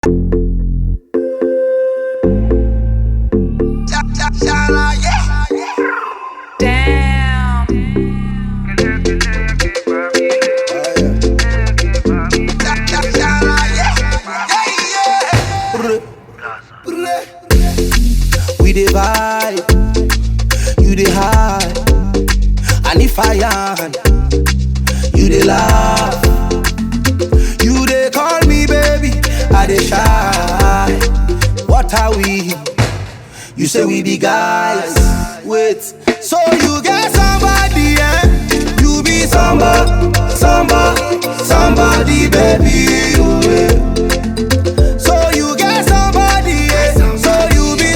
Damn. We dey vibe, you dey high, and if I am, you dey laugh. You dey call me baby, I dey shy. What are we? You say we be guys. Wait, so you get somebody, eh? You be somebody, baby. Yeah. So you get somebody, eh? So you be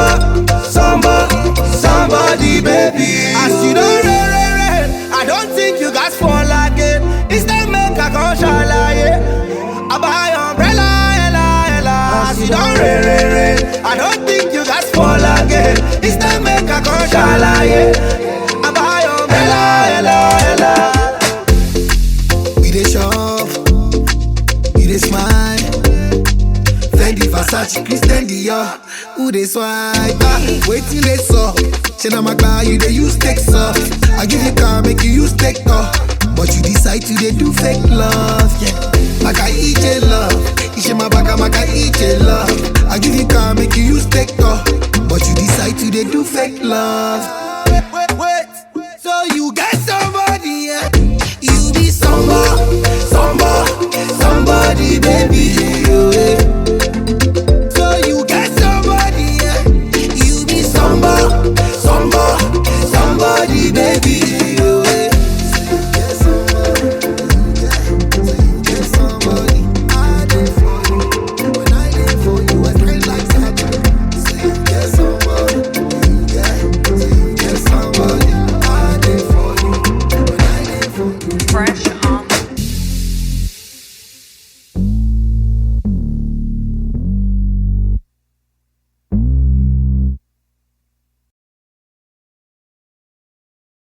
somebody, baby. As you don't rain, I don't think you guys fall again. Instead make a conshala, yeah. I buy umbrella, ella. As you don't rain, I don't think you guys fall again. Instead make a conshala, yeah. I buy umbrella, ella. We dey shop, we dey smile. Fendi, Versace, Christian Dior. Who dey swipe? Waiting they saw. Shena my car, you dey use text off. I give you car, make you use tech talk. But you decide to dey do fake love, yeah. Maka ije love, ishe mabaka maka ije love.